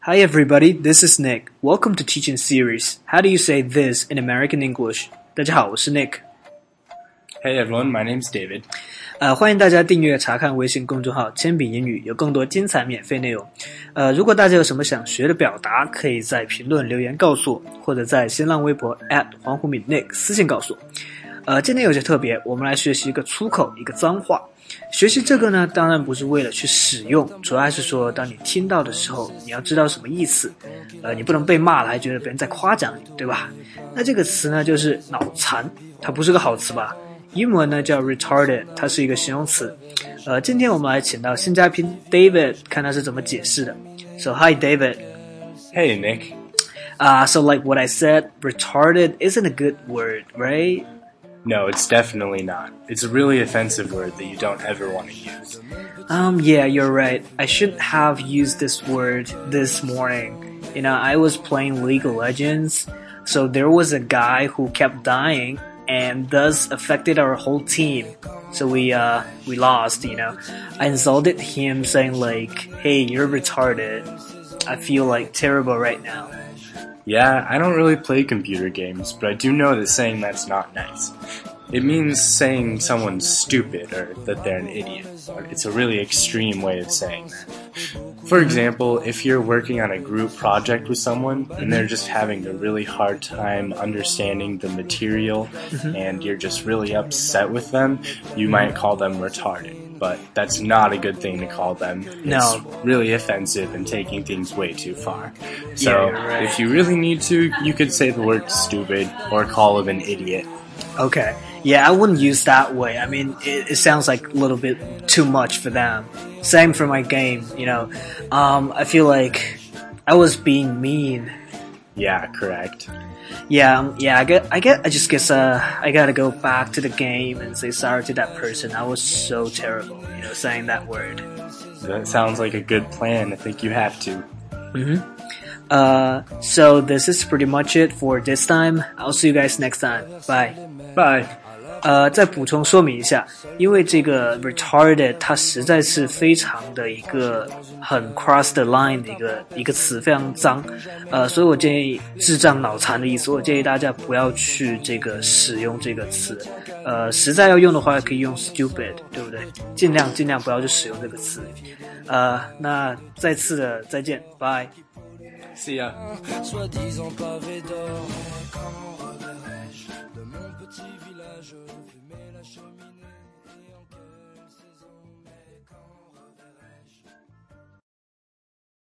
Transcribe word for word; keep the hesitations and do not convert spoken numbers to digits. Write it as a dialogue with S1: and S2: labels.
S1: Hi everybody, this is Nick. Welcome to Teaching Series. How do you say this in American English? 大家好，我是 Nick.
S2: Hey everyone, my name's David.
S1: 呃，欢迎大家订阅查看微信公众号铅笔英语，有更多精彩免费内容。呃，如果大家有什么想学的表达，可以在评论留言告诉我，或者在新浪微博 at 黄虎敏 Nick 私信告诉我。呃，今天有些特别，我们来学习一个粗口，一个脏话。学习这个呢，当然不是为了去使用，主要是说，当你听到的时候，你要知道什么意思。呃，你不能被骂了还觉得别人在夸奖你，对吧？那这个词呢，就是脑残，它不是个好词吧？英文呢叫 retarded， 它是一个形容词。呃，今天我们来请到新嘉宾 David， 看他是怎么解释的。So hi David.
S2: Hey Nick.
S1: Uh, so like what I said, retarded isn't a good word, right?
S2: No, it's definitely not. It's a really offensive word that you don't ever want to use.
S1: Um, yeah, you're right. I shouldn't have used this word this morning. You know, I was playing League of Legends, so there was a guy who kept dying, and thus affected our whole team. So we, uh, we lost, you know. I insulted him saying like, hey, you're retarded. I feel like terrible right now.
S2: Yeah, I don't really play computer games, but I do know that saying that's not nice. It means saying someone's stupid or that they're an idiot. It's a really extreme way of saying that. For example, if you're working on a group project with someone and they're just having a really hard time understanding the material mm-hmm. and you're just really upset with them, you might call them retarded. But that's not a good thing to call them.
S1: No.
S2: It's really offensive and taking things way too far. So
S1: yeah, you're right.
S2: If you really need to, you could say the word stupid or call him an idiot.
S1: Okay. Yeah, I wouldn't use that way. I mean, it, it sounds like a little bit too much for them. Same for my game, you know. Um, I feel like I was being mean.
S2: Yeah, correct.
S1: Yeah, um, yeah, I get, I get, I just guess, uh, I gotta go back to the game and say sorry to that person. I was so terrible, you know, saying that word.
S2: That sounds like a good plan. I think you have to.
S1: Mm-hmm. Uh, so this is pretty much it for this time. I'll see you guys next time. Bye.
S2: Bye.
S1: 呃，再补充说明一下，因为这个 retarded 它实在是非常的一个很 cross the line 的一个一个词，非常脏，呃，所以我建议智障脑残的意思，我建议大家不要去这个使用这个词，呃，实在要用的话可以用 stupid， 对不对？尽量尽量不要去使用这个词，呃，那再次的再见 ，bye。
S2: See ya.